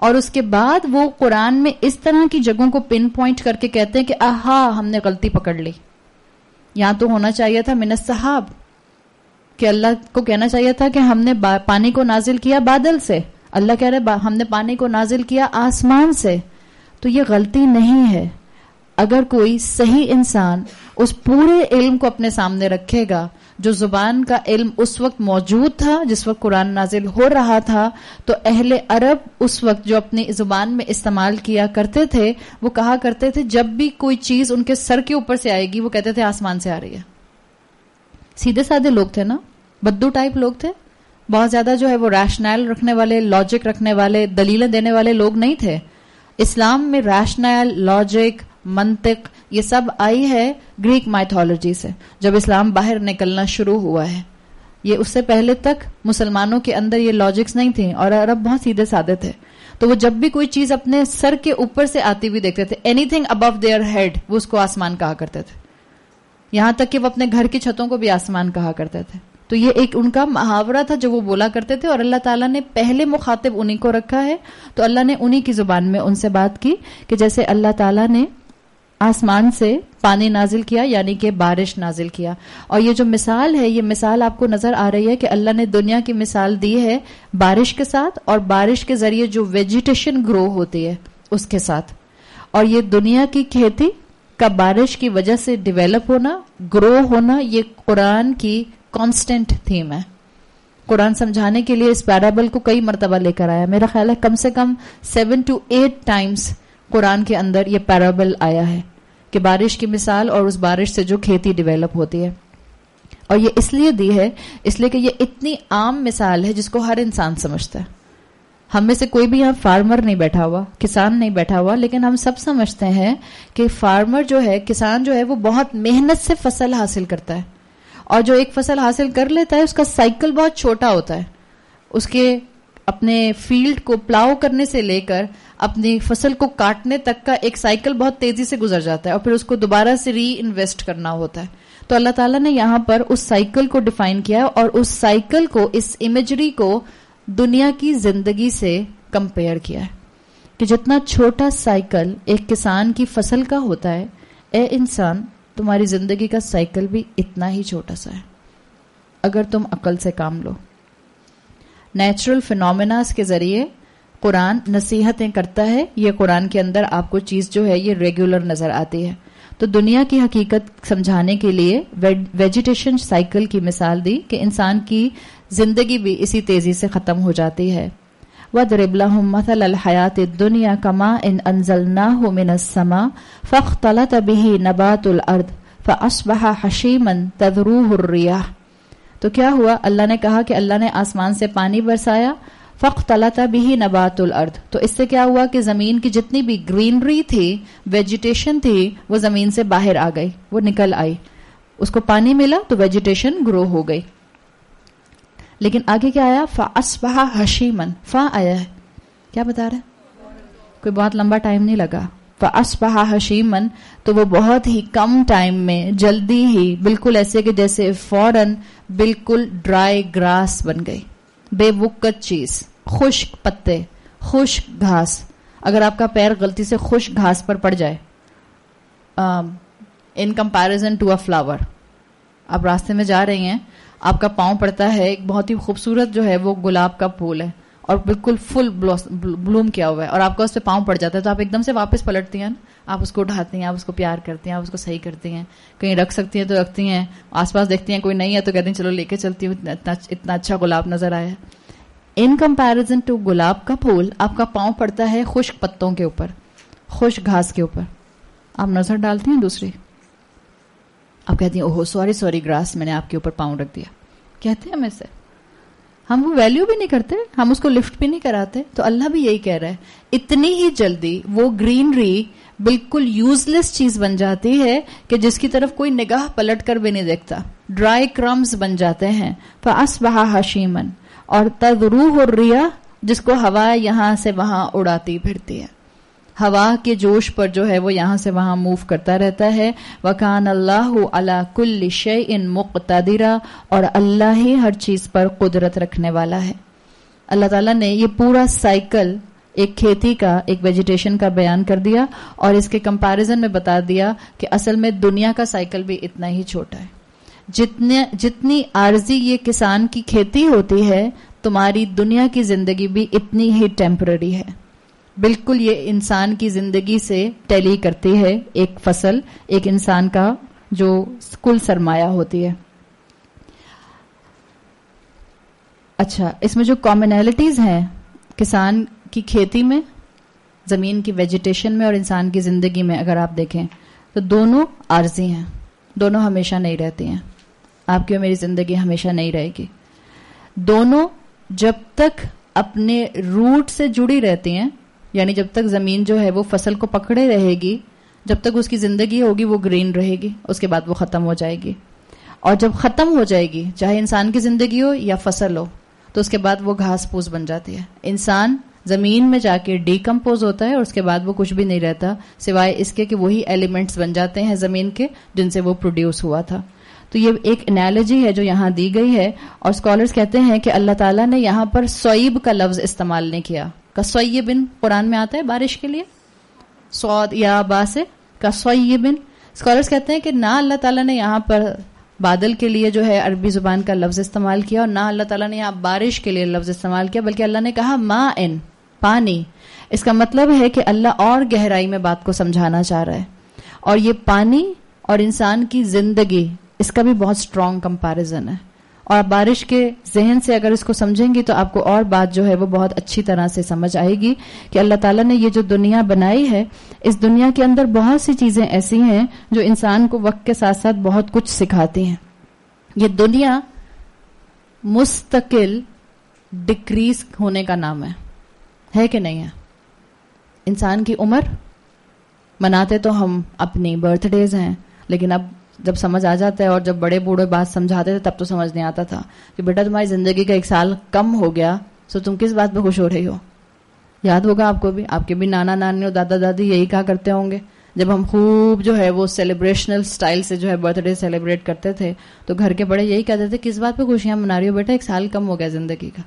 اور اس کے بعد وہ قرآن میں اس طرح کی جگہوں کو پن پوائنٹ کر کے کہتے ہیں کہ آہا ہم نے غلطی پکڑ لی. یہاں تو ہونا چاہیے تھا من السحاب, کہ اللہ کو کہنا چاہیے تھا کہ ہم نے پانی کو نازل کیا بادل سے. اللہ کہہ رہے ہم نے پانی کو نازل کیا آسمان سے. تو یہ غلطی نہیں ہے. اگر کوئی صحیح انسان اس پورے علم کو اپنے سامنے رکھے گا, جو زبان کا علم اس وقت موجود تھا جس وقت قرآن نازل ہو رہا تھا, تو اہل عرب اس وقت جو اپنی زبان میں استعمال کیا کرتے تھے وہ کہا کرتے تھے جب بھی کوئی چیز ان کے سر کے اوپر سے آئے گی وہ کہتے تھے آسمان سے آ رہی ہے. سیدھے سادے لوگ تھے نا, بدو ٹائپ لوگ تھے. بہت زیادہ جو ہے وہ ریشنل رکھنے والے, لاجک رکھنے والے, دلیلیں دینے والے لوگ نہیں تھے. اسلام میں ریشنل, لاجک, منطق یہ سب آئی ہے گریک مائتھولوجی سے, جب اسلام باہر نکلنا شروع ہوا ہے. یہ اس سے پہلے تک مسلمانوں کے اندر یہ لاجکس نہیں تھیں اور عرب بہت سیدھے سادے تھے. تو وہ جب بھی کوئی چیز اپنے سر کے اوپر سے آتی ہوئی دیکھتے تھے, anything above their head, وہ اس کو آسمان کہا کرتے تھے. یہاں تک کہ وہ اپنے گھر کی چھتوں کو بھی آسمان کہا کرتے تھے. تو یہ ایک ان کا محاورہ تھا جو وہ بولا کرتے تھے, اور اللہ تعالیٰ نے پہلے مخاطب انہی کو رکھا ہے. تو اللہ نے انہی کی زبان میں ان سے بات کی کہ جیسے اللہ تعالیٰ نے آسمان سے پانی نازل کیا, یعنی کہ بارش نازل کیا. اور یہ جو مثال ہے, یہ مثال آپ کو نظر آ رہی ہے کہ اللہ نے دنیا کی مثال دی ہے بارش کے ساتھ, اور بارش کے ذریعے جو ویجیٹیشن گرو ہوتی ہے اس کے ساتھ. اور یہ دنیا کی کھیتی کا بارش کی وجہ سے ڈیولپ ہونا, گرو ہونا, یہ قرآن کی کانسٹنٹ تھیم ہے. قرآن سمجھانے کے لیے اس پیرابل کو کئی مرتبہ لے کر آیا. میرا خیال ہے کم سے کم 7 to 8 ٹائمز قرآن کے اندر یہ پیرابل آیا ہے کہ بارش کی مثال اور اس بارش سے جو کھیتی ڈیولپ ہوتی ہے. اور یہ اس لیے دی ہے اس لیے کہ یہ اتنی عام مثال ہے جس کو ہر انسان سمجھتا ہے. ہم میں سے کوئی بھی یہاں فارمر نہیں بیٹھا ہوا, کسان نہیں بیٹھا ہوا, لیکن ہم سب سمجھتے ہیں کہ فارمر جو ہے, کسان جو ہے, وہ بہت محنت سے فصل حاصل کرتا ہے. اور جو ایک فصل حاصل کر لیتا ہے اس کا سائیکل بہت چھوٹا ہوتا ہے. اس کے اپنے فیلڈ کو پلاؤ کرنے سے لے کر اپنی فصل کو کاٹنے تک کا ایک سائیکل بہت تیزی سے گزر جاتا ہے, اور پھر اس کو دوبارہ سے ری انویسٹ کرنا ہوتا ہے. تو اللہ تعالیٰ نے یہاں پر اس سائیکل کو ڈیفائن کیا, اور اس سائیکل کو, اس امیجری کو دنیا کی زندگی سے کمپیئر کیا ہے کہ جتنا چھوٹا سائیکل ایک کسان کی فصل کا ہوتا ہے, اے انسان تمہاری زندگی کا سائیکل بھی اتنا ہی چھوٹا سا ہے اگر تم عقل سے کام لو. نیچرل فینومیناز کے ذریعے قرآن نصیحتیں کرتا ہے. یہ قرآن کے اندر آپ کو چیز جو ہے یہ ریگولر نظر آتی ہے. تو دنیا کی حقیقت سمجھانے کے لیے ویجیٹیشن سائیکل کی مثال دی کہ انسان کی زندگی بھی اسی تیزی سے ختم ہو جاتی ہے. وَاضْرِبْ لَهُم مَثَلَ الْحَيَاةِ الدُّنْيَا كَمَاءٍ أَنزَلْنَاهُ مِنَ السَّمَاءِ فَاخْتَلَطَ بِهِ نَبَاتُ الْأَرْضِ فَأَصْبَحَ حَشِيمًا تَذْرُوهُ الرِّيَاحُ. تو کیا ہوا؟ اللہ نے کہا کہ اللہ نے آسمان سے پانی برسایا, فَاخْتَلَطَ بِهِ نَبَاتُ الْأَرْضِ. تو اس سے کیا ہوا کہ زمین کی جتنی بھی گرینری تھی, ویجیٹیشن تھی, وہ زمین سے باہر آ گئی, وہ نکل آئی. اس کو پانی ملا تو ویجیٹیشن گرو ہو گئی. لیکن آگے کیا آیا؟ فَأَصْبَحَ حَشِيمًا. فا آیا ہے, کیا بتا رہا ہے؟ کوئی بہت لمبا ٹائم نہیں لگا. فَأَصْبَحَ حَشِيمًا, تو وہ بہت ہی کم ٹائم میں, جلدی ہی, بالکل ایسے کہ جیسے فوراً بالکل ڈرائی گراس بن گئی, بے وقت چیز, خشک پتے, خشک گھاس. اگر آپ کا پیر غلطی سے خشک گھاس پر پڑ جائے, in comparison to a flower, آپ راستے میں جا رہی ہیں, آپ کا پاؤں پڑتا ہے, ایک بہت ہی خوبصورت جو ہے وہ گلاب کا پھول ہے اور بالکل فل بلوم کیا ہوا ہے, اور آپ کا اس پہ پاؤں پڑ جاتا ہے, تو آپ ایک دم سے واپس پلٹتی ہیں, آپ اس کو اٹھاتی ہیں, آپ اس کو پیار کرتی ہیں, آپ اس کو صحیح کرتی ہیں, کہیں رکھ سکتی ہیں تو رکھتی ہیں, آس پاس دیکھتی ہیں کوئی نہیں ہے تو کہتی ہیں چلو لے کے چلتی ہوں, اتنا اچھا گلاب نظر آیا. ان کمپیریزن ٹو گلاب کا پھول آپ کا پاؤں پڑتا ہے خشک پتوں کے اوپر, خشک گھاس کے اوپر. آپ نظر ڈالتی ہیں دوسری, آپ کہتی ہیں اوہ سوری گراس, میں نے آپ کے اوپر پاؤں رکھ دیا. کہتے ہیں ہمیں سے, ہم وہ ویلیو بھی نہیں کرتے, ہم اس کو لفٹ بھی نہیں کراتے. تو اللہ بھی یہی کہہ رہا ہے, اتنی ہی جلدی وہ گرینری بالکل یوز لیس چیز بن جاتی ہے کہ جس کی طرف کوئی نگاہ پلٹ کر بھی نہیں دیکھتا. ڈرائی کرمز بن جاتے ہیں. فَأَصْبَحَ حَشِيمًا, اور تَذْرُوهُ الرِّيَاحُ, جس کو ہوا یہاں سے وہاں اڑاتی پھرتی ہے, ہوا کے جوش پر جو ہے وہ یہاں سے وہاں موو کرتا رہتا ہے. وَكَانَ اللَّهُ عَلَى كُلِّ شَيْءٍ مُقْتَدِرًا, اور اللہ ہی ہر چیز پر قدرت رکھنے والا ہے. اللہ تعالیٰ نے یہ پورا سائیکل ایک کھیتی کا، ایک ویجیٹیشن کا بیان کر دیا اور اس کے کمپیریزن میں بتا دیا کہ اصل میں دنیا کا سائیکل بھی اتنا ہی چھوٹا ہے. جتنی عارضی یہ کسان کی کھیتی ہوتی ہے، تمہاری دنیا کی زندگی بھی اتنی ہی ٹیمپرری ہے. بالکل یہ انسان کی زندگی سے ٹیلی کرتی ہے ایک فصل، ایک انسان کا جو کل سرمایہ ہوتی ہے. اچھا، اس میں جو کامنالٹیز ہیں کسان کی کھیتی میں، زمین کی ویجیٹیشن میں اور انسان کی زندگی میں، اگر آپ دیکھیں تو دونوں عارضی ہیں، دونوں ہمیشہ نہیں رہتی ہیں. آپ کی اور میری زندگی ہمیشہ نہیں رہے گی. دونوں جب تک اپنے روٹ سے جڑی رہتی ہیں، یعنی جب تک زمین جو ہے وہ فصل کو پکڑے رہے گی، جب تک اس کی زندگی ہوگی وہ گرین رہے گی، اس کے بعد وہ ختم ہو جائے گی. اور جب ختم ہو جائے گی، چاہے انسان کی زندگی ہو یا فصل ہو، تو اس کے بعد وہ گھاس پھوس بن جاتی ہے. انسان زمین میں جا کے ڈیکمپوز ہوتا ہے اور اس کے بعد وہ کچھ بھی نہیں رہتا سوائے اس کے کہ وہی ایلیمنٹس بن جاتے ہیں زمین کے جن سے وہ پروڈیوس ہوا تھا. تو یہ ایک انالوجی ہے جو یہاں دی گئی ہے، اور اسکالرز کہتے ہیں کہ اللہ تعالیٰ نے یہاں پر سوئب کا لفظ استعمال نہیں کیا. کسوئبن قرآن میں آتا ہے بارش کے لیے، سعود یا با سے کسوئبن. اسکالرز کہتے ہیں کہ نہ اللہ تعالیٰ نے یہاں پر بادل کے لیے جو ہے عربی زبان کا لفظ استعمال کیا، اور نہ اللہ تعالیٰ نے یہاں بارش کے لیے لفظ استعمال کیا، بلکہ اللہ نے کہا ماءن، پانی. اس کا مطلب ہے کہ اللہ اور گہرائی میں بات کو سمجھانا چاہ رہا ہے. اور یہ پانی اور انسان کی زندگی، اس کا بھی بہت اسٹرانگ کمپیریزن ہے. اور آپ بارش کے ذہن سے اگر اس کو سمجھیں گی تو آپ کو اور بات جو ہے وہ بہت اچھی طرح سے سمجھ آئے گی کہ اللہ تعالیٰ نے یہ جو دنیا بنائی ہے، اس دنیا کے اندر بہت سی چیزیں ایسی ہیں جو انسان کو وقت کے ساتھ ساتھ بہت کچھ سکھاتی ہیں. یہ دنیا مستقل ڈکریز ہونے کا نام ہے کہ نہیں ہے؟ انسان کی عمر مناتے تو ہم اپنی برتھ ڈیز ہیں، لیکن اب جب سمجھ آ جاتا ہے، اور جب بڑے بوڑھے بات سمجھاتے تھے تب تو سمجھ نہیں آتا تھا کہ بیٹا تمہاری زندگی کا 1 سال کم ہو گیا، سو تم کس بات پہ خوش ہو رہی ہو. یاد ہوگا آپ کو بھی، آپ کے بھی نانا نانی اور دادا دادی یہی کہا کرتے ہوں گے. جب ہم خوب جو ہے وہ سیلیبریشنل سٹائل سے جو ہے برتھ ڈے سیلیبریٹ کرتے تھے تو گھر کے بڑے یہی کہتے تھے کس بات پہ خوشیاں منا رہی ہو بیٹا، 1 سال کم ہو گیا زندگی کا.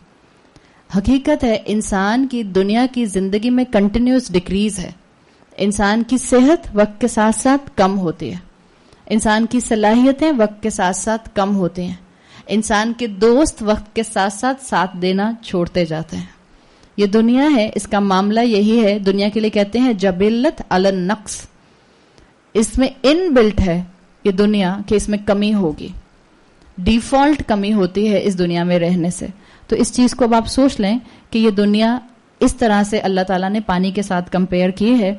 حقیقت ہے انسان کی دنیا کی زندگی میں کنٹینیوس ڈکریز ہے. انسان کی صحت وقت کے ساتھ ساتھ کم ہوتی ہے، انسان کی صلاحیتیں وقت کے ساتھ ساتھ کم ہوتی ہیں، انسان کے دوست وقت کے ساتھ ساتھ ساتھ دینا چھوڑتے جاتے ہیں. یہ دنیا ہے، اس کا معاملہ یہی ہے. دنیا کے لیے کہتے ہیں جبلت علی النقص. اس میں ان بلٹ ہے یہ دنیا کہ اس میں کمی ہوگی، ڈیفالٹ کمی ہوتی ہے اس دنیا میں رہنے سے. تو اس چیز کو اب آپ سوچ لیں کہ یہ دنیا اس طرح سے اللہ تعالیٰ نے پانی کے ساتھ کمپیئر کی ہے.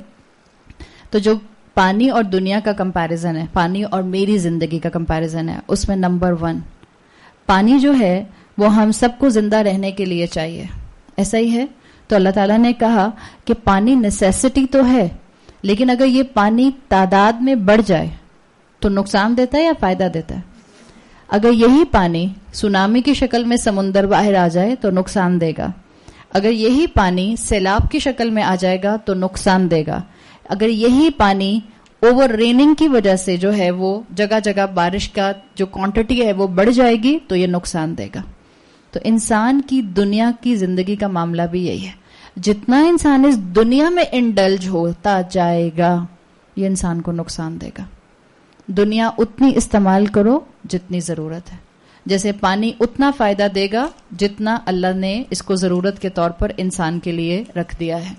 تو جو پانی اور دنیا کا کمپیریزن ہے، پانی اور میری زندگی کا کمپیریزن ہے، اس میں نمبر 1 پانی جو ہے وہ ہم سب کو زندہ رہنے کے لیے چاہیے. ایسا ہی ہے. تو اللہ تعالیٰ نے کہا کہ پانی نیسیسٹی تو ہے، لیکن اگر یہ پانی تعداد میں بڑھ جائے تو نقصان دیتا ہے یا فائدہ دیتا ہے؟ اگر یہی پانی سونامی کی شکل میں سمندر باہر آ جائے تو نقصان دے گا. اگر یہی پانی سیلاب کی شکل میں آ جائے گا تو نقصان دے گا. اگر یہی پانی اوور ریننگ کی وجہ سے جو ہے وہ جگہ جگہ بارش کا جو کوانٹٹی ہے وہ بڑھ جائے گی تو یہ نقصان دے گا. تو انسان کی دنیا کی زندگی کا معاملہ بھی یہی ہے. جتنا انسان اس دنیا میں انڈلج ہوتا جائے گا یہ انسان کو نقصان دے گا. دنیا اتنی استعمال کرو جتنی ضرورت ہے. جیسے پانی اتنا فائدہ دے گا جتنا اللہ نے اس کو ضرورت کے طور پر انسان کے لیے رکھ دیا ہے.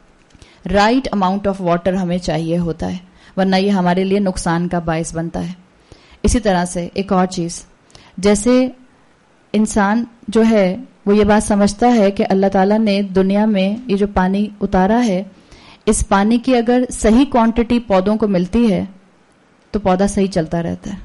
رائٹ اماؤنٹ آف واٹر ہمیں چاہیے ہوتا ہے، ورنہ یہ ہمارے لیے نقصان کا باعث بنتا ہے. اسی طرح سے ایک اور چیز، جیسے انسان جو ہے وہ یہ بات سمجھتا ہے کہ اللہ تعالیٰ نے دنیا میں یہ جو پانی اتارا ہے، اس پانی کی اگر صحیح کوانٹٹی پودوں کو ملتی ہے تو پودا صحیح چلتا رہتا ہے.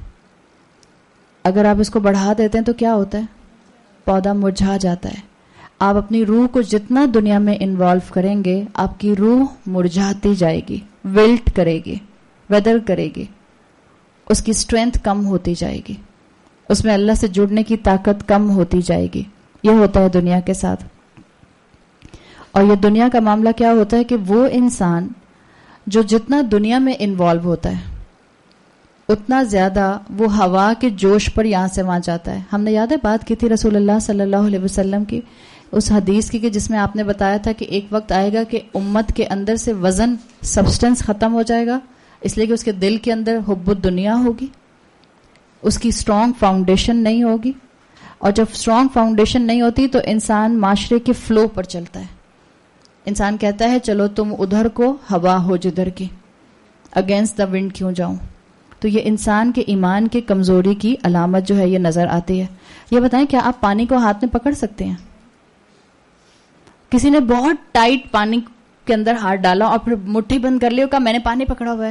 اگر آپ اس کو بڑھا دیتے ہیں تو کیا ہوتا ہے؟ پودا مرجھا جاتا ہے. آپ اپنی روح کو جتنا دنیا میں انوالو کریں گے آپ کی روح مرجھاتی جائے گی، ویلٹ کرے گی، ویدر کرے گی، اس کی اسٹرینتھ کم ہوتی جائے گی، اس میں اللہ سے جڑنے کی طاقت کم ہوتی جائے گی. یہ ہوتا ہے دنیا کے ساتھ. اور یہ دنیا کا معاملہ کیا ہوتا ہے کہ وہ انسان جو جتنا دنیا میں انوالو ہوتا ہے اتنا زیادہ وہ ہوا کے جوش پر یہاں سے وہاں جاتا ہے. ہم نے یاد ہے بات کی تھی رسول اللہ صلی اللہ علیہ وسلم کی اس حدیث کی کہ جس میں آپ نے بتایا تھا کہ ایک وقت آئے گا کہ امت کے اندر سے وزن سبسٹنس ختم ہو جائے گا، اس لیے کہ اس کے دل کے اندر حب الدنیا ہوگی، اس کی اسٹرانگ فاؤنڈیشن نہیں ہوگی. اور جب اسٹرانگ فاؤنڈیشن نہیں ہوتی تو انسان معاشرے کے فلو پر چلتا ہے. انسان کہتا ہے چلو تم ادھر کو ہوا ہو جدھر کی، اگینسٹ دا ونڈ کیوں جاؤں. تو یہ انسان کے ایمان کی کمزوری کی علامت جو ہے یہ نظر آتی ہے. یہ بتائیں کیا آپ پانی کو ہاتھ میں پکڑ سکتے ہیں؟ کسی نے بہت ٹائٹ پانی کے اندر ہاتھ ڈالا اور پھر مٹھی بند کر لی اور کہا میں نے پانی پکڑا ہوا ہے.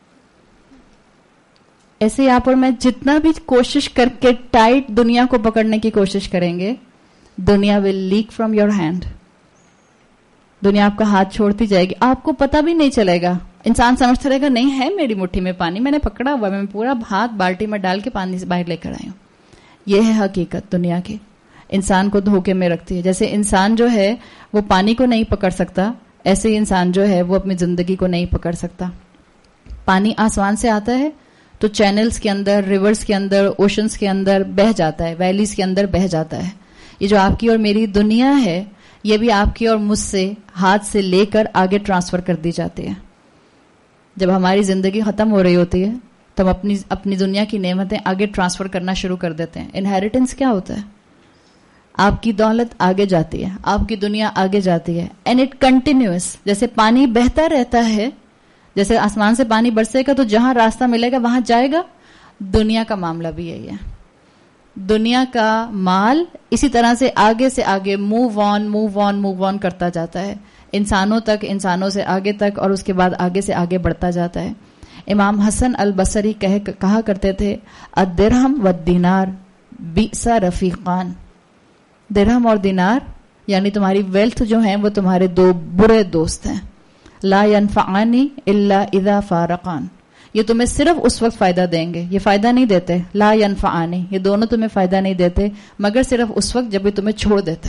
ایسے آپ اور میں جتنا بھی کوشش کر کے ٹائٹ دنیا کو پکڑنے کی کوشش کریں گے، دنیا will leak from your hand. دنیا آپ کا ہاتھ چھوڑتی جائے گی، آپ کو پتہ بھی نہیں چلے گا. انسان سمجھتا رہے گا نہیں ہے میری مٹھی میں پانی، میں نے پکڑا ہوا، میں پورا ہاتھ بالٹی میں ڈال کے پانی سے باہر لے کر آئی ہوں. یہ ہے حقیقت دنیا کی، انسان کو دھوکے میں رکھتی ہے. جیسے انسان جو ہے وہ پانی کو نہیں پکڑ سکتا، ایسے ہی انسان جو ہے وہ اپنی زندگی کو نہیں پکڑ سکتا. پانی آسمان سے آتا ہے تو چینلز کے اندر، ریورز کے اندر، اوشنز کے اندر بہہ جاتا ہے، ویلیز کے اندر بہہ جاتا ہے. یہ جو آپ کی اور میری دنیا ہے یہ بھی آپ کی اور مجھ سے ہاتھ سے لے کر آگے ٹرانسفر کر دی جاتی ہے. جب ہماری زندگی ختم ہو رہی ہوتی ہے تو ہم اپنی دنیا کی نعمتیں آگے ٹرانسفر کرنا شروع کر دیتے ہیں. انہیریٹنس کیا ہوتا ہے؟ آپ کی دولت آگے جاتی ہے، آپ کی دنیا آگے جاتی ہے، اینڈ اٹ کنٹینیوس. جیسے پانی بہتا رہتا ہے، جیسے آسمان سے پانی برسے گا تو جہاں راستہ ملے گا وہاں جائے گا. دنیا کا معاملہ بھی یہی ہے. دنیا کا مال اسی طرح سے آگے موو آن کرتا جاتا ہے، انسانوں تک، انسانوں سے آگے تک، اور اس کے بعد آگے سے آگے بڑھتا جاتا ہے. امام حسن البصری کہا کرتے تھے الدرہم والدینار بئس رفیقان. درہم اور دینار یعنی تمہاری ویلتھ جو ہیں وہ تمہارے دو برے دوست ہیں. لا ینفعانی الا اذا فارقان. یہ تمہیں صرف اس وقت فائدہ دیں گے، یہ فائدہ نہیں دیتے. لا ینفعانی، یہ دونوں تمہیں فائدہ نہیں دیتے مگر صرف اس وقت جب یہ تمہیں چھوڑ دیتے.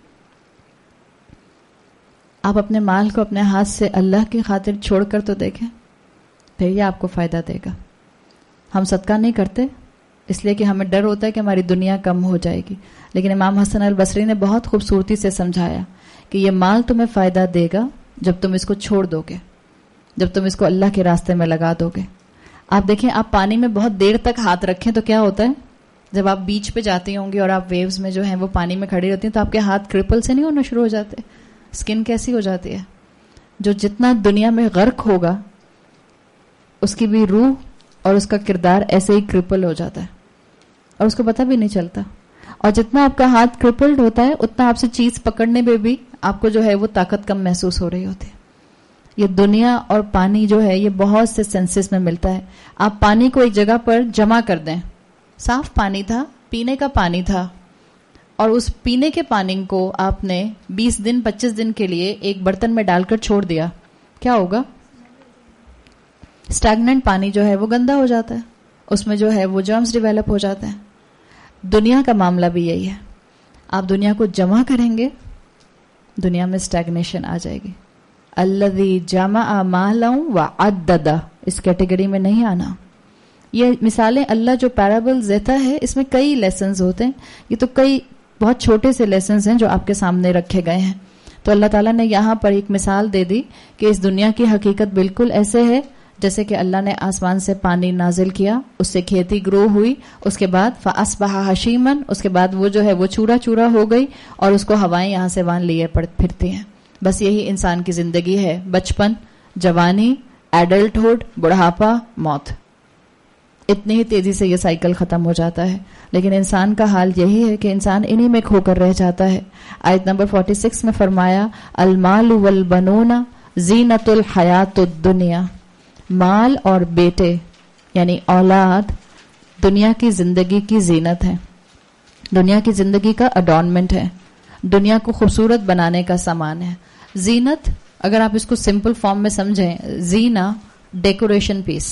آپ اپنے مال کو اپنے ہاتھ سے اللہ کی خاطر چھوڑ کر تو دیکھیں، پھر یہ آپ کو فائدہ دے گا. ہم صدقہ نہیں کرتے اس لیے کہ ہمیں ڈر ہوتا ہے کہ ہماری دنیا کم ہو جائے گی. لیکن امام حسن البصری نے بہت خوبصورتی سے سمجھایا کہ یہ مال تمہیں فائدہ دے گا جب تم اس کو چھوڑ دو گے، جب تم اس کو اللہ کے راستے میں لگا دو گے. آپ دیکھیں آپ پانی میں بہت دیر تک ہاتھ رکھیں تو کیا ہوتا ہے؟ جب آپ بیچ پہ جاتی ہوں گی اور آپ ویوز میں جو ہیں وہ پانی میں کھڑی رہتی ہیں تو آپ کے ہاتھ کرپل سے نہیں ہونا شروع ہو جاتے؟ اسکن کیسی ہو جاتی ہے؟ جو جتنا دنیا میں غرق ہوگا اس کی بھی روح اور اس کا کردار ایسے ہی کرپل ہو جاتا ہے اور اس کو پتہ بھی نہیں چلتا. اور جتنا آپ کا ہاتھ کرپلڈ ہوتا ہے اتنا آپ سے چیز پکڑنے میں بھی آپ کو جو ہے وہ طاقت کم محسوس ہو رہی ہوتی ہے. یہ دنیا اور پانی جو ہے یہ بہت سے سینسز میں ملتا ہے. آپ پانی کو ایک جگہ پر جمع کر دیں، صاف پانی تھا، پینے کا پانی تھا، اور اس پینے کے پانی کو آپ نے 20 دن 25 دن کے لیے ایک برتن میں ڈال کر چھوڑ دیا، کیا ہوگا؟ اسٹیگننٹ پانی جو ہے وہ گندا ہو جاتا ہے، اس میں جو ہے وہ جرمز ڈیویلپ ہو جاتے ہیں. دنیا کا معاملہ بھی یہی ہے. آپ دنیا کو جمع کریں گے دنیا میں اسٹیگنیشن آ جائے گی. الذی جمع مالا وعددہ اس کیٹیگری میں نہیں آنا. یہ مثالیں اللہ جو پیرابلز دیتا ہے اس میں کئی لیسنز ہوتے ہیں. یہ تو کئی بہت چھوٹے سے لیسنز ہیں جو آپ کے سامنے رکھے گئے ہیں. تو اللہ تعالیٰ نے یہاں پر ایک مثال دے دی کہ اس دنیا کی حقیقت بالکل ایسے ہے جیسے کہ اللہ نے آسمان سے پانی نازل کیا، اس سے کھیتی گرو ہوئی، اس کے بعد فَأَصْبَحَ حَشِيمًا، اس کے بعد وہ جو ہے وہ چورا چورا ہو گئی اور اس کو ہوائیں یہاں سے وہاں لیے پھرتی ہیں. بس یہی انسان کی زندگی ہے، بچپن، جوانی، ایڈلٹہڈ، بڑھاپا، موت. اتنی ہی تیزی سے یہ سائیکل ختم ہو جاتا ہے. لیکن انسان کا حال یہی ہے کہ انسان انہی میں کھو کر رہ جاتا ہے. آیت نمبر 46 میں فرمایا المال والبنون زینت الحیات الدنیا. مال اور بیٹے یعنی اولاد دنیا کی زندگی کی زینت ہے، دنیا کی زندگی کا اڈورنمنٹ ہے، دنیا کو خوبصورت بنانے کا سامان ہے. زینت اگر آپ اس کو سمپل فارم میں سمجھیں، زینا ڈیکوریشن پیس.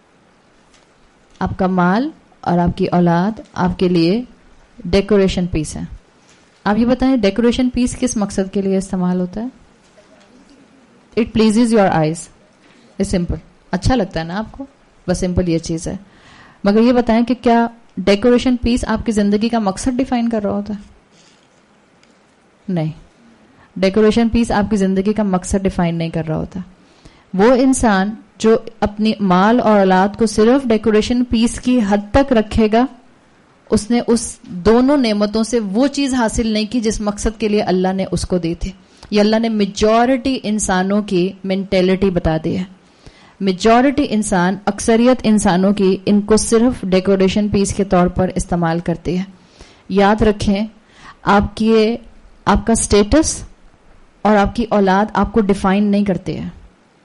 آپ کا مال اور آپ کی اولاد آپ کے لیے ڈیکوریشن پیس ہے. آپ یہ بتائیں ڈیکوریشن پیس کس مقصد کے لیے استعمال ہوتا ہے؟ It pleases your eyes. It's simple, اچھا لگتا ہے نا آپ کو، بس سمپل یہ چیز ہے. مگر یہ بتائیں کہ کیا ڈیکوریشن پیس آپ کی زندگی کا مقصد ڈیفائن کر رہا ہوتا ہے؟ نہیں. ڈیکوریشن پیس آپ کی زندگی کا مقصد ڈیفائن نہیں کر رہا ہوتا. وہ انسان جو اپنی مال اور اولاد کو صرف ڈیکوریشن پیس کی حد تک رکھے گا, اس نے اس دونوں نعمتوں سے وہ چیز حاصل نہیں کی جس مقصد کے لیے اللہ نے اس کو دی تھی. یہ اللہ نے میجورٹی انسانوں کی مینٹیلٹی بتا دی ہے. میجورٹی انسان, اکثریت انسانوں کی, ان کو صرف ڈیکوریشن پیس کے طور پر استعمال کرتی ہے. یاد رکھیں, آپ کا اسٹیٹس اور آپ کی اولاد آپ کو ڈیفائن نہیں کرتے ہیں.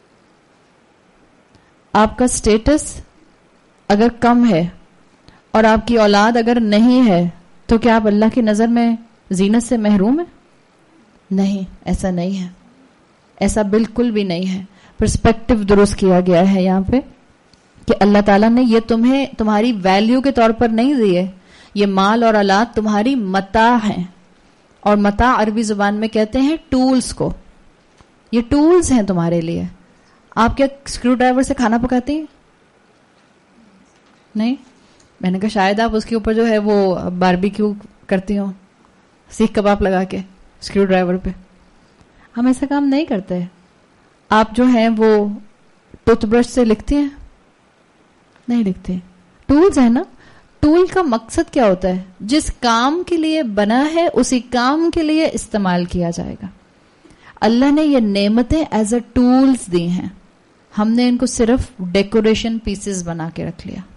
آپ کا اسٹیٹس اگر کم ہے اور آپ کی اولاد اگر نہیں ہے تو کیا آپ اللہ کی نظر میں زینت سے محروم ہیں؟ نہیں, ایسا نہیں ہے. ایسا بالکل بھی نہیں ہے. پرسپیکٹو درست کیا گیا ہے یہاں پہ کہ اللہ تعالیٰ نے یہ تمہیں تمہاری ویلیو کے طور پر نہیں دیے. یہ مال اور اولاد تمہاری متاع ہیں, اور متاع عربی زبان میں کہتے ہیں ٹولز کو. یہ ٹولز ہیں تمہارے لیے. آپ کیا اسکرو ڈرائیور سے کھانا پکاتی ہیں؟ نہیں. میں نے کہا شاید آپ اس کے اوپر جو ہے وہ باربیکیو کرتی ہوں, سیخ کباب لگا کے اسکرو ڈرائیور پہ. ہم ایسا کام نہیں کرتے. آپ جو ہیں وہ ٹوتھ برش سے لکھتی ہیں؟ نہیں لکھتے. ٹولز ہے نا. ٹول کا مقصد کیا ہوتا ہے؟ جس کام کے لیے بنا ہے اسی کام کے لیے استعمال کیا جائے گا. اللہ نے یہ نعمتیں ایز اے ٹولز دی ہیں, ہم نے ان کو صرف ڈیکوریشن پیسز بنا کے رکھ لیا.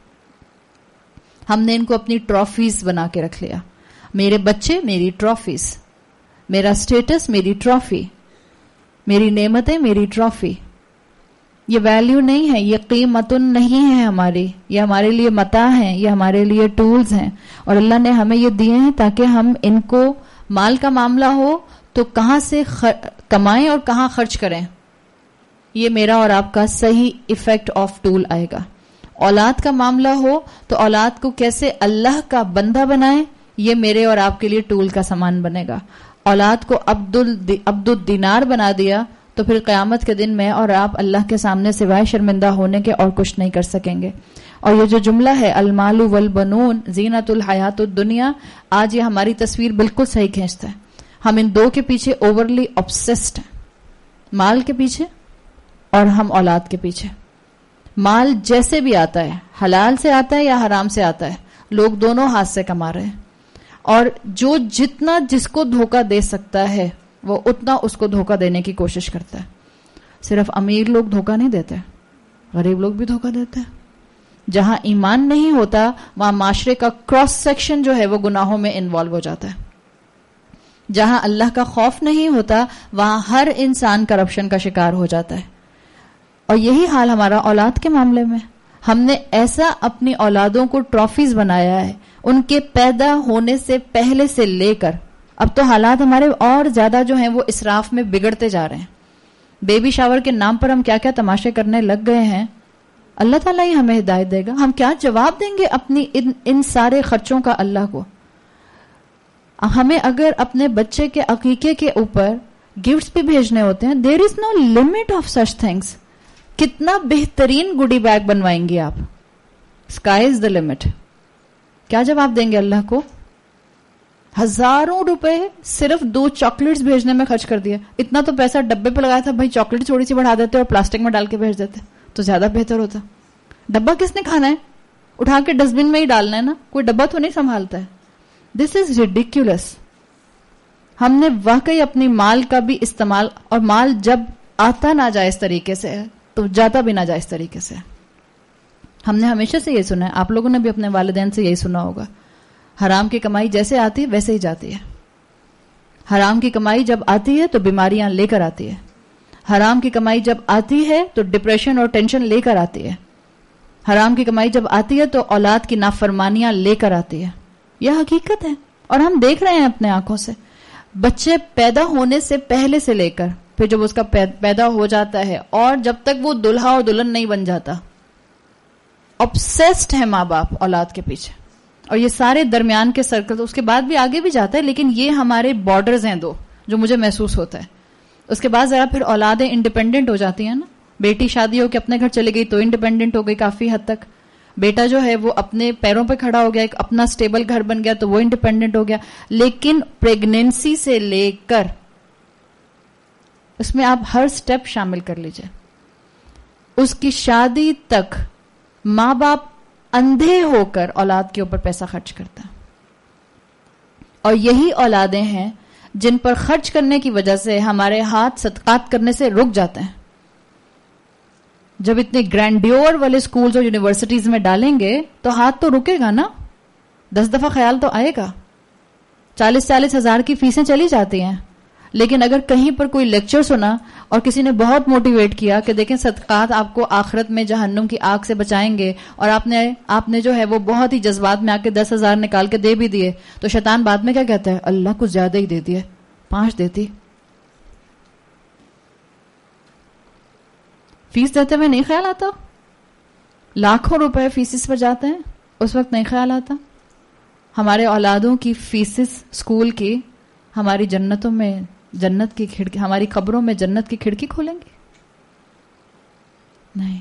ہم نے ان کو اپنی ٹرافیز بنا کے رکھ لیا. میرے بچے میری ٹرافیز, میرا اسٹیٹس میری ٹرافی, میری نعمتیں میری ٹرافی. یہ ویلیو نہیں ہے, یہ قیمت نہیں ہے ہماری, یہ ہمارے لیے متاع ہیں, یہ ہمارے لیے ٹولز ہیں. اور اللہ نے ہمیں یہ دیے ہیں تاکہ ہم ان کو, مال کا معاملہ ہو تو کہاں سے کمائیں اور کہاں خرچ کریں, یہ میرا اور آپ کا صحیح ایفیکٹ آف ٹول آئے گا. اولاد کا معاملہ ہو تو اولاد کو کیسے اللہ کا بندہ بنائیں, یہ میرے اور آپ کے لیے ٹول کا سامان بنے گا. اولاد کو عبد الدینار بنا دیا تو پھر قیامت کے دن میں اور آپ اللہ کے سامنے سوائے شرمندہ ہونے کے اور کچھ نہیں کر سکیں گے. اور یہ جو جملہ ہے المال والبنون زینت الحیات الدنیا, آج یہ ہماری تصویر بالکل صحیح کھینچتا ہے. ہم ان دو کے پیچھے اوورلی obsessed ہیں, مال کے پیچھے اور ہم اولاد کے پیچھے. مال جیسے بھی آتا ہے, حلال سے آتا ہے یا حرام سے آتا ہے, لوگ دونوں ہاتھ سے کما رہے ہیں. اور جو جتنا جس کو دھوکہ دے سکتا ہے وہ اتنا اس کو دھوکہ دینے کی کوشش کرتا ہے. صرف امیر لوگ دھوکہ نہیں دیتے, غریب لوگ بھی دھوکہ دیتے ہیں. جہاں ایمان نہیں ہوتا وہاں معاشرے کا کراس سیکشن جو ہے وہ گناہوں میں انوالو ہو جاتا ہے. جہاں اللہ کا خوف نہیں ہوتا وہاں ہر انسان کرپشن کا شکار ہو جاتا ہے. اور یہی حال ہمارا اولاد کے معاملے میں. ہم نے ایسا اپنی اولادوں کو ٹرافیز بنایا ہے, ان کے پیدا ہونے سے پہلے سے لے کر اب تو حالات ہمارے اور زیادہ جو ہیں وہ اسراف میں بگڑتے جا رہے ہیں. بیبی شاور کے نام پر ہم کیا کیا تماشے کرنے لگ گئے ہیں. اللہ تعالیٰ ہی ہمیں ہدایت دے گا. ہم کیا جواب دیں گے اپنی ان سارے خرچوں کا اللہ کو؟ ہمیں اگر اپنے بچے کے عقیقے کے اوپر گفٹس بھی بھیجنے ہوتے ہیں, there is no limit of such things. کتنا بہترین گوڈی بیگ بنوائیں گے آپ, اسکائی از دا لمٹ. کیا جواب دیں گے اللہ کو؟ ہزاروں روپے صرف 2 چاکلیٹس بھیجنے میں خرچ کر دیا. اتنا تو پیسہ ڈبے پہ لگایا تھا, بھائی چاکلیٹ تھوڑی سی بڑھا دیتے اور پلاسٹک میں ڈال کے بھیج دیتے تو زیادہ بہتر ہوتا. ڈبا کس نے کھانا ہے؟ اٹھا کے ڈسٹ بن میں ہی ڈالنا ہے نا, کوئی ڈبا تو نہیں سنبھالتا ہے. This is ridiculous. ہم نے واقعی اپنی مال کا بھی استعمال, اور مال جب آتا ناجائز طریقے سے ہے تو جاتا بھی ناجائز طریقے سے. ہم نے ہمیشہ سے یہ سنا ہے, آپ لوگوں نے بھی اپنے والدین سے یہی سنا ہوگا, حرام کی کمائی جیسے آتی ہے ویسے ہی جاتی ہے. حرام کی کمائی جب آتی ہے تو بیماریاں لے کر آتی ہے. حرام کی کمائی جب آتی ہے تو ڈپریشن اور ٹینشن لے کر آتی ہے. حرام کی کمائی جب آتی ہے تو اولاد کی نافرمانیاں لے کر آتی ہے. یہ حقیقت ہے اور ہم دیکھ رہے ہیں اپنے آنکھوں سے. بچے پیدا ہونے سے پہلے سے لے کر پھر جب اس کا پیدا ہو جاتا ہے اور جب تک وہ دلہا اور دلہن نہیں بن جاتا, obsessed ہے ماں باپ اولاد کے پیچھے. اور یہ سارے درمیان کے سرکل, اس کے بعد بھی آگے بھی جاتا ہے, لیکن یہ ہمارے بارڈرز ہیں 2 جو مجھے محسوس ہوتا ہے. اس کے بعد ذرا پھر اولادیں انڈیپینڈنٹ ہو جاتی ہیں نا. بیٹی شادی ہو کے اپنے گھر چلے گئی تو انڈیپینڈنٹ ہو گئی کافی حد تک. بیٹا جو ہے وہ اپنے پیروں پہ کھڑا ہو گیا, ایک اپنا سٹیبل گھر بن گیا, تو وہ انڈیپینڈنٹ ہو گیا. لیکن پریگنینسی سے لے کر اس میں آپ ہر سٹیپ شامل کر لیجئے, اس کی شادی تک ماں باپ اندھے ہو کر اولاد کے اوپر پیسہ خرچ کرتا ہے. اور یہی اولادیں ہیں جن پر خرچ کرنے کی وجہ سے ہمارے ہاتھ صدقات کرنے سے رک جاتے ہیں. جب اتنے گرینڈیور والے سکولز اور یونیورسٹیز میں ڈالیں گے تو ہاتھ تو رکے گا نا, 10 دفعہ خیال تو آئے گا. 40-40 ہزار کی فیسیں چلی جاتی ہیں, لیکن اگر کہیں پر کوئی لیکچر سنا اور کسی نے بہت موٹیویٹ کیا کہ دیکھیں صدقات آپ کو آخرت میں جہنم کی آگ سے بچائیں گے, اور آپ نے جو ہے وہ بہت ہی جذبات میں آ کے 10,000 نکال کے دے بھی دیے, تو شیطان بعد میں کیا کہتا ہے, اللہ کچھ زیادہ ہی دے دیے, 5 دیتی. فیس دیتے ہوئے نہیں خیال آتا, لاکھوں روپے فیسز پر جاتے ہیں, اس وقت نہیں خیال آتا ہمارے اولادوں کی فیسز اسکول کی ہماری جنتوں میں جنت کی کھڑکی, ہماری قبروں میں جنت کی کھڑکی کھولیں گے؟ نہیں.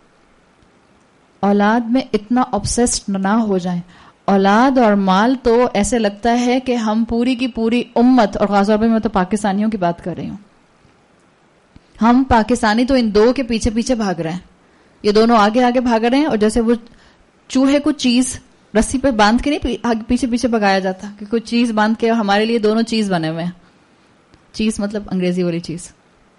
اولاد میں اتنا obsessed نہ ہو جائیں. اولاد اور مال تو ایسے لگتا ہے کہ ہم پوری کی پوری امت, اور خاص طور پہ میں تو پاکستانیوں کی بات کر رہی ہوں, ہم پاکستانی تو ان دو کے پیچھے پیچھے بھاگ رہے ہیں. یہ دونوں آگے آگے بھاگ رہے ہیں, اور جیسے وہ چوہے کو چیز رسی پہ باندھ کے نہیں پیچھے پیچھے بھگایا جاتا, کہ کوئی چیز باندھ کے ہمارے لیے دونوں چیز بنے ہوئے ہیں. چیز مطلب انگریزی والی چیز.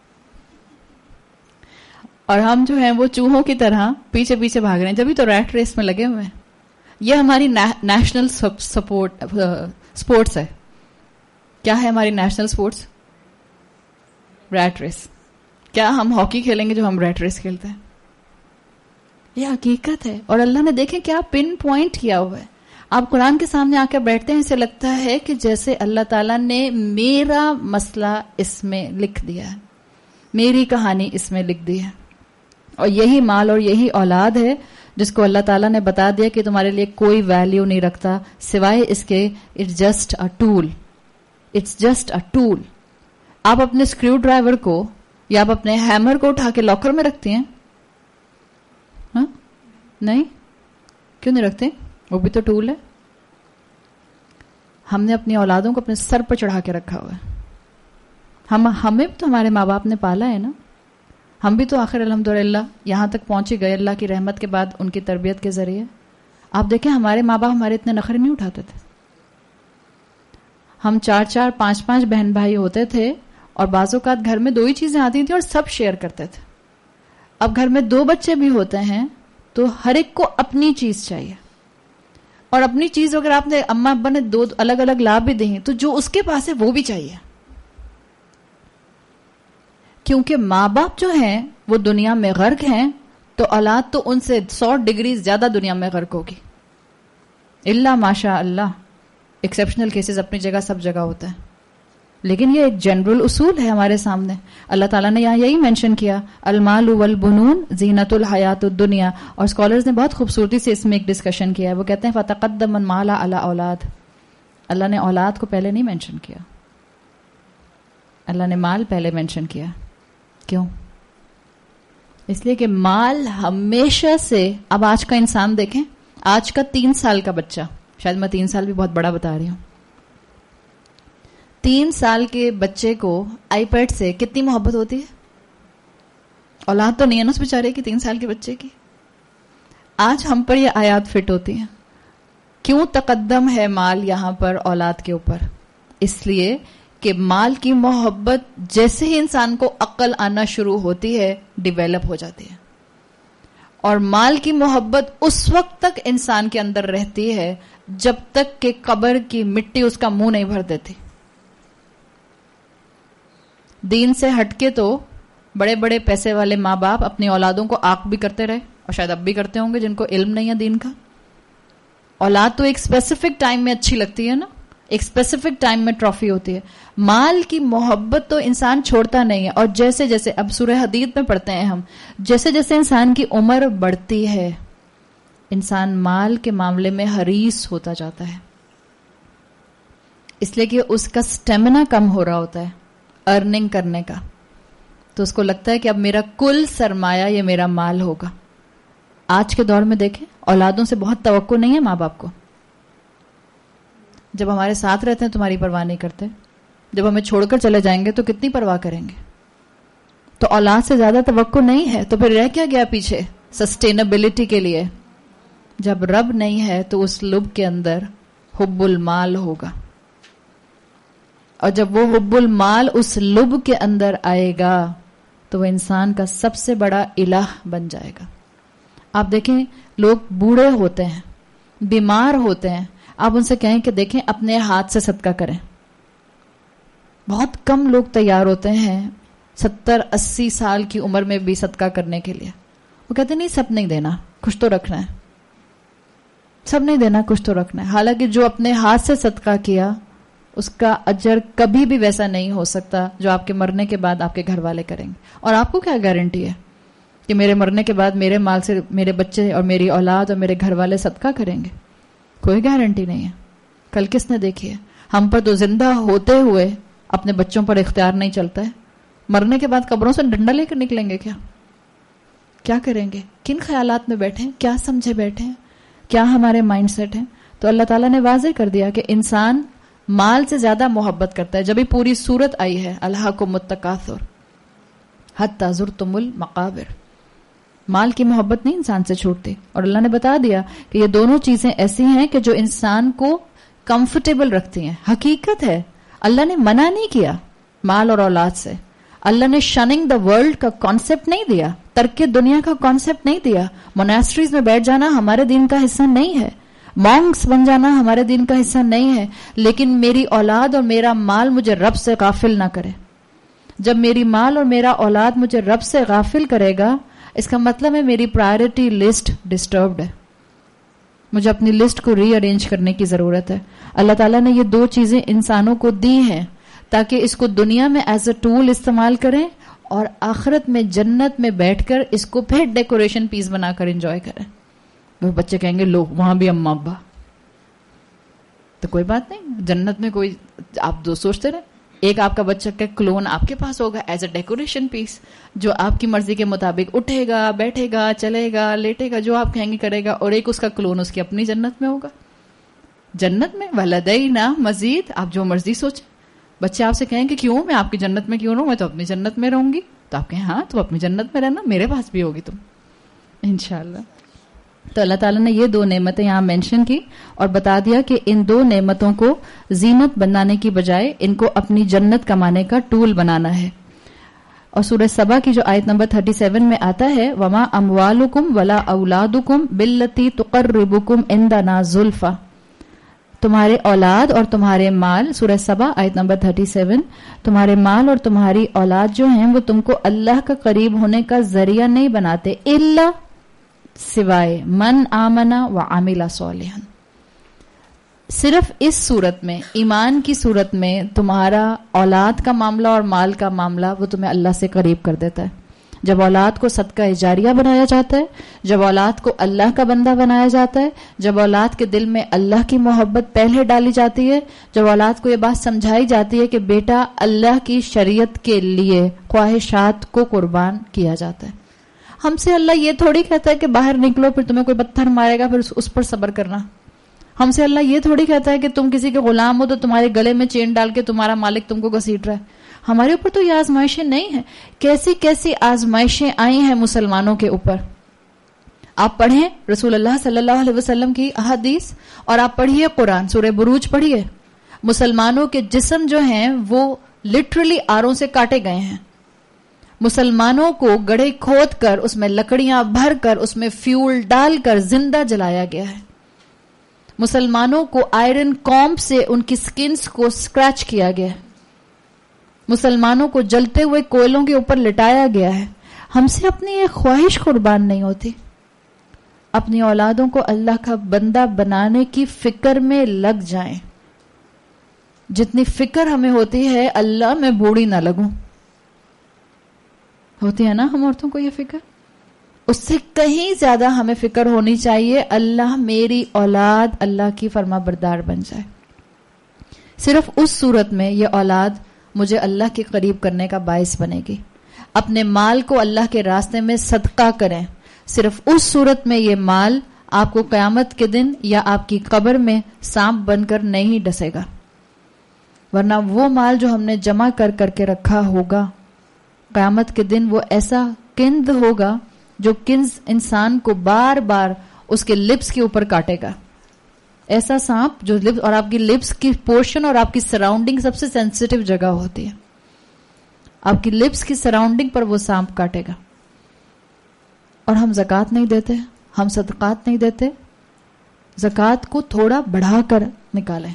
اور ہم جو ہیں وہ چوہوں کی طرح پیچھے پیچھے بھاگ رہے ہیں, جبھی تو ریٹ ریس میں لگے ہوئے ہیں. یہ ہماری نیشنل سپورٹس ہے. کیا ہے ہماری نیشنل سپورٹس؟ Rate race. کیا ہم ہاکی کھیلیں گے جو ہم ریٹ ریس کھیلتے ہیں؟ یہ حقیقت ہے. اور اللہ نے دیکھیں کیا پن پوائنٹ کیا ہوا ہے. آپ قرآن کے سامنے آ کے بیٹھتے ہیں, اسے لگتا ہے کہ جیسے اللہ تعالیٰ نے میرا مسئلہ اس میں لکھ دیا ہے, میری کہانی اس میں لکھ دی ہے. اور یہی مال اور یہی اولاد ہے جس کو اللہ تعالیٰ نے بتا دیا کہ تمہارے لیے کوئی ویلیو نہیں رکھتا سوائے اس کے it's just a tool. It's just a tool. آپ اپنے اسکریو ڈرائیور کو یا آپ اپنے ہیمر کو اٹھا کے لاکر میں رکھتے ہیں؟ ہاں نہیں, کیوں نہیں رکھتے؟ وہ بھی تو ٹول ہے. ہم نے اپنی اولادوں کو اپنے سر پر چڑھا کے رکھا ہوا ہے. ہمیں تو ہمارے ماں باپ نے پالا ہے نا, ہم بھی تو آخر الحمدللہ یہاں تک پہنچے گئے اللہ کی رحمت کے بعد ان کی تربیت کے ذریعے. آپ دیکھیں ہمارے ماں باپ ہمارے اتنے نخرے نہیں اٹھاتے تھے. ہم 4-4 5-5 بہن بھائی ہوتے تھے, اور بعض اوقات گھر میں 2 ہی چیزیں آتی تھیں اور سب شیئر کرتے تھے. اب گھر میں 2 بچے بھی ہوتے ہیں تو ہر ایک کو اپنی چیز چاہیے, اور اپنی چیز اگر آپ نے اماں ابا نے 2 الگ الگ لا بھی دی تو جو اس کے پاس ہے وہ بھی چاہیے. کیونکہ ماں باپ جو ہیں وہ دنیا میں غرق ہیں, تو اولاد تو ان سے 100 ڈگری زیادہ دنیا میں غرق ہوگی. الا ماشاء اللہ, ایکسیپشنل کیسز اپنی جگہ سب جگہ ہوتا ہے, لیکن یہ ایک جنرل اصول ہے ہمارے سامنے. اللہ تعالیٰ نے یہاں یہی مینشن کیا, المال والبنون زینت الحیات الدنیا. اور اسکالرز نے بہت خوبصورتی سے اس میں ایک ڈسکشن کیا ہے. وہ کہتے ہیں فتقدم المال علی اولاد. اللہ نے اولاد کو پہلے نہیں مینشن کیا, اللہ نے مال پہلے مینشن کیا. کیوں؟ اس لیے کہ مال ہمیشہ سے, اب آج کا انسان دیکھیں, آج کا 3 سال کا بچہ, شاید میں 3 سال بھی بہت بڑا بتا رہی ہوں, 3 سال کے بچے کو آئی پیڈ سے کتنی محبت ہوتی ہے. اولاد تو نہیں ہے نا اس بیچارے کی 3 سال کے بچے کی. آج ہم پر یہ آیات فٹ ہوتی ہیں. کیوں تقدم ہے مال یہاں پر اولاد کے اوپر؟ اس لیے کہ مال کی محبت جیسے ہی انسان کو عقل آنا شروع ہوتی ہے ڈیویلپ ہو جاتی ہے, اور مال کی محبت اس وقت تک انسان کے اندر رہتی ہے جب تک کہ قبر کی مٹی اس کا منہ نہیں بھر دیتی. دین سے ہٹ کے تو بڑے بڑے پیسے والے ماں باپ اپنی اولادوں کو آنکھ بھی کرتے رہے, اور شاید اب بھی کرتے ہوں گے جن کو علم نہیں ہے دین کا. اولاد تو ایک اسپیسیفک ٹائم میں اچھی لگتی ہے نا, ایک اسپیسیفک ٹائم میں ٹرافی ہوتی ہے. مال کی محبت تو انسان چھوڑتا نہیں ہے, اور جیسے جیسے اب سورہ حدید میں پڑھتے ہیں ہم, جیسے جیسے انسان کی عمر بڑھتی ہے انسان مال کے معاملے میں حریص ہوتا جاتا ہے, اس لیے کہ اس کا سٹیمنا کم ہو رہا ہوتا ہے ارننگ کرنے کا. تو اس کو لگتا ہے کہ اب میرا کل سرمایہ یہ میرا مال ہوگا. آج کے دور میں دیکھیں اولادوں سے بہت توقع نہیں ہے ماں باپ کو. جب ہمارے ساتھ رہتے ہیں تمہاری پرواہ نہیں کرتے, جب ہمیں چھوڑ کر چلے جائیں گے تو کتنی پرواہ کریں گے. تو اولاد سے زیادہ توقع نہیں ہے, تو پھر رہ کیا گیا پیچھے سسٹینیبلٹی کے لیے. جب رب نہیں ہے تو اس لب کے اندر حب المال ہوگا, اور جب وہ حب المال اس لب کے اندر آئے گا تو وہ انسان کا سب سے بڑا الہ بن جائے گا. آپ دیکھیں لوگ بوڑھے ہوتے ہیں, بیمار ہوتے ہیں, آپ ان سے کہیں کہ دیکھیں اپنے ہاتھ سے صدقہ کریں. بہت کم لوگ تیار ہوتے ہیں 70-80 سال کی عمر میں بھی صدقہ کرنے کے لیے. وہ کہتے نہیں سب نہیں دینا, کچھ تو رکھنا ہے, سب نہیں دینا, کچھ تو رکھنا ہے. حالانکہ جو اپنے ہاتھ سے صدقہ کیا اس کا اجر کبھی بھی ویسا نہیں ہو سکتا جو آپ کے مرنے کے بعد آپ کے گھر والے کریں گے. اور آپ کو کیا گارنٹی ہے کہ میرے مرنے کے بعد میرے مال سے میرے بچے اور میری اولاد اور میرے گھر والے صدقہ کریں گے؟ کوئی گارنٹی نہیں ہے. کل کس نے دیکھی ہے؟ ہم پر تو زندہ ہوتے ہوئے اپنے بچوں پر اختیار نہیں چلتا ہے, مرنے کے بعد قبروں سے ڈنڈا لے کر نکلیں گے. کیا کریں گے؟ کن خیالات میں بیٹھے ہیں, کیا سمجھے بیٹھے ہیں, کیا ہمارے مائنڈ سیٹ ہیں؟ تو اللہ تعالیٰ نے واضح کر دیا کہ انسان مال سے زیادہ محبت کرتا ہے. جب ہی پوری صورت آئی ہے الہاکم التکاثر حتی زرتم المقابر, مال کی محبت نہیں انسان سے چھوٹتی. اور اللہ نے بتا دیا کہ یہ دونوں چیزیں ایسی ہیں کہ جو انسان کو کمفرٹیبل رکھتی ہیں. حقیقت ہے اللہ نے منع نہیں کیا مال اور اولاد سے. اللہ نے شننگ دا ورلڈ کا کانسیپٹ نہیں دیا, ترک دنیا کا کانسیپٹ نہیں دیا. موناسٹریز میں بیٹھ جانا ہمارے دین کا حصہ نہیں ہے, مونکس بن جانا ہمارے دین کا حصہ نہیں ہے. لیکن میری اولاد اور میرا مال مجھے رب سے غافل نہ کرے. جب میری مال اور میرا اولاد مجھے رب سے غافل کرے گا, اس کا مطلب ہے میری پرائرٹی لسٹ ڈسٹربڈ ہے. مجھے اپنی لسٹ کو ری ارینج کرنے کی ضرورت ہے. اللہ تعالیٰ نے یہ دو چیزیں انسانوں کو دی ہیں تاکہ اس کو دنیا میں ایز اے ٹول استعمال کریں اور آخرت میں جنت میں بیٹھ کر اس کو پھر ڈیکوریشن پیس بنا کر انجوائے کریں. وہ بچے کہیں گے لو وہاں بھی اماں ابا, تو کوئی بات نہیں, جنت میں کوئی آپ دو سوچتے رہے. ایک آپ کا بچہ کا کلون آپ کے پاس ہوگا ایز اے ڈیکوریشن پیس, جو آپ کی مرضی کے مطابق اٹھے گا, بیٹھے گا, چلے گا, لیٹے گا, جو آپ کہیں گے کرے گا. اور ایک اس کا کلون اس کی اپنی جنت میں ہوگا. جنت میں ولدینا مزید, آپ جو مرضی سوچیں. بچے آپ سے کہیں کہ کیوں میں آپ کی جنت میں کیوں رہوں, میں تو اپنی جنت میں رہوں گی. تو آپ کہیں ہاں تم اپنی جنت میں رہنا, میرے پاس بھی ہوگی تم انشاءاللہ. تو اللہ تعالیٰ نے یہ دو نعمتیں یہاں مینشن کی اور بتا دیا کہ ان دو نعمتوں کو زینت بنانے کی بجائے ان کو اپنی جنت کمانے کا ٹول بنانا ہے. اور سورہ سبا کی جو آیت نمبر 37 میں آتا ہے وما اموالکم ولا اولادکم باللتی تقربکم عندنا زلفا, تمہارے اولاد اور تمہارے مال, سورہ سبا آیت نمبر 37, تمہارے مال اور تمہاری اولاد جو ہیں وہ تم کو اللہ کا قریب ہونے کا ذریعہ نہیں بناتے, الا سوائے من آمنا وعمل صالحا. صرف اس صورت میں, ایمان کی صورت میں, تمہارا اولاد کا معاملہ اور مال کا معاملہ وہ تمہیں اللہ سے قریب کر دیتا ہے. جب اولاد کو صدقہ جاریہ بنایا جاتا ہے, جب اولاد کو اللہ کا بندہ بنایا جاتا ہے, جب اولاد کے دل میں اللہ کی محبت پہلے ڈالی جاتی ہے, جب اولاد کو یہ بات سمجھائی جاتی ہے کہ بیٹا اللہ کی شریعت کے لیے خواہشات کو قربان کیا جاتا ہے. ہم سے اللہ یہ تھوڑی کہتا ہے کہ باہر نکلو پھر تمہیں کوئی پتھر مارے گا پھر اس پر صبر کرنا. ہم سے اللہ یہ تھوڑی کہتا ہے کہ تم کسی کے غلام ہو تو تمہارے گلے میں چین ڈال کے تمہارا مالک تم کو گھسیٹ رہا ہے. ہمارے اوپر تو یہ آزمائشیں نہیں ہیں. کیسی کیسی آزمائشیں آئی ہیں مسلمانوں کے اوپر. آپ پڑھیں رسول اللہ صلی اللہ علیہ وسلم کی احادیث اور آپ پڑھیے قرآن, سورہ بروج پڑھیے. مسلمانوں کے جسم جو ہیں وہ لٹرلی آروں سے کاٹے گئے ہیں. مسلمانوں کو گڑھے کھود کر اس میں لکڑیاں بھر کر اس میں فیول ڈال کر زندہ جلایا گیا ہے. مسلمانوں کو آئرن کامب سے ان کی سکنز کو سکریچ کیا گیا ہے. مسلمانوں کو جلتے ہوئے کوئلوں کے اوپر لٹایا گیا ہے. ہم سے اپنی ایک خواہش قربان نہیں ہوتی. اپنی اولادوں کو اللہ کا بندہ بنانے کی فکر میں لگ جائیں. جتنی فکر ہمیں ہوتی ہے اللہ میں بوڑھی نہ لگوں, ہوتی ہے نا ہم عورتوں کو یہ فکر, اس سے کہیں زیادہ ہمیں فکر ہونی چاہیے اللہ میری اولاد اللہ کی فرما بردار بن جائے. صرف اس صورت میں یہ اولاد مجھے اللہ کے قریب کرنے کا باعث بنے گی. اپنے مال کو اللہ کے راستے میں صدقہ کریں. صرف اس صورت میں یہ مال آپ کو قیامت کے دن یا آپ کی قبر میں سانپ بن کر نہیں ڈسے گا، ورنہ وہ مال جو ہم نے جمع کر کے رکھا ہوگا قیامت کے دن وہ ایسا کنز ہوگا جو کنز انسان کو بار بار اس کے لپس کے اوپر کاٹے گا. ایسا سانپ جو لپس، اور آپ کی لپس کی پورشن اور آپ کی سراؤنڈنگ سب سے سینسیٹیو جگہ ہوتی ہے، آپ کی لپس کی سراؤنڈنگ پر وہ سانپ کاٹے گا. اور ہم زکوٰۃ نہیں دیتے، ہم صدقات نہیں دیتے. زکوٰۃ کو تھوڑا بڑھا کر نکالیں.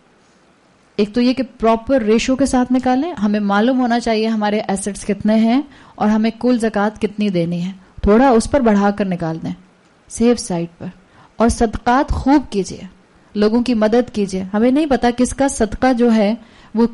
ایک تو یہ کہ پراپر ریشو کے ساتھ نکالیں. ہمیں معلوم ہونا چاہیے ہمارے ایسٹس کتنے ہیں اور ہمیں کل زکوٰۃ کتنی دینی ہے. تھوڑا اس پر بڑھا کر نکال دیں سیف سائڈ پر. اور صدقات خوب کیجیے، لوگوں کی مدد کیجیے. ہمیں نہیں پتا کس کا صدقہ جو ہے وہ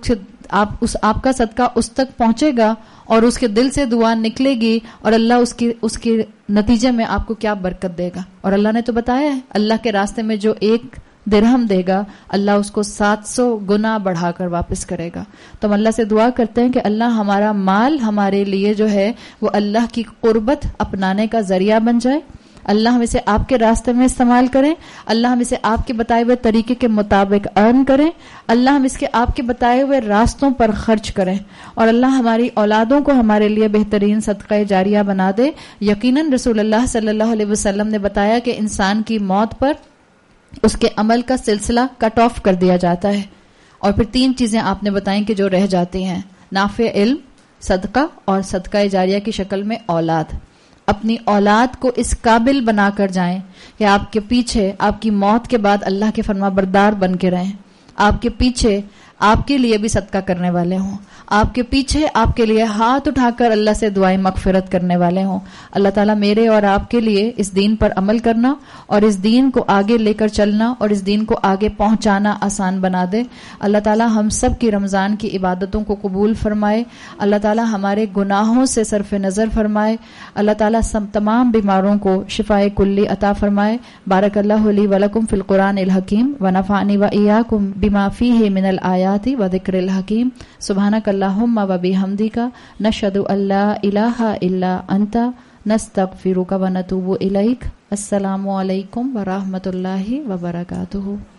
آپ کا صدقہ اس تک پہنچے گا اور اس کے دل سے دعا نکلے گی اور اللہ اس کے نتیجے میں آپ کو کیا برکت دے گا. اور اللہ نے تو بتایا ہے اللہ کے راستے میں جو 1 درہم دے گا اللہ اس کو 700 گنا بڑھا کر واپس کرے گا. تو ہم اللہ سے دعا کرتے ہیں کہ اللہ ہمارا مال ہمارے لیے جو ہے وہ اللہ کی قربت اپنانے کا ذریعہ بن جائے. اللہ ہم اسے آپ کے راستے میں استعمال کریں. اللہ ہم اسے آپ کے بتائے ہوئے طریقے کے مطابق ارن کریں. اللہ ہم اس کے آپ کے بتائے ہوئے راستوں پر خرچ کریں. اور اللہ ہماری اولادوں کو ہمارے لیے بہترین صدقہ جاریہ بنا دے. یقیناً رسول اللہ صلی اللہ علیہ وسلم نے بتایا کہ انسان کی موت پر اس کے عمل کا سلسلہ کٹ آف کر دیا جاتا ہے. اور پھر 3 چیزیں آپ نے بتائیں کہ جو رہ جاتی ہیں، نافع علم، صدقہ اور صدقہ جاریہ کی شکل میں اولاد. اپنی اولاد کو اس قابل بنا کر جائیں کہ آپ کے پیچھے آپ کی موت کے بعد اللہ کے فرما بردار بن کے رہیں. آپ کے پیچھے آپ کے لیے بھی صدقہ کرنے والے ہوں. آپ کے پیچھے آپ کے لیے ہاتھ اٹھا کر اللہ سے دعائیں مغفرت کرنے والے ہوں. اللہ تعالیٰ میرے اور آپ کے لیے اس دین پر عمل کرنا اور اس دین کو آگے لے کر چلنا اور اس دین کو آگے پہنچانا آسان بنا دے. اللہ تعالیٰ ہم سب کی رمضان کی عبادتوں کو قبول فرمائے. اللہ تعالیٰ ہمارے گناہوں سے صرف نظر فرمائے. اللہ تعالیٰ تمام بیماروں کو شفائے کلی عطا فرمائے. بارک اللہ لی ولکم فی القرآن الحکیم ونفعنی وإیاکم بما فیہ من الآیات وذکر الحکیم. سبحانک اللہم و بحمدک نشہد ان لا الہ الا انت نستغفرک ونتوب الیک. السلام علیکم ورحمۃ اللہ وبرکاتہ.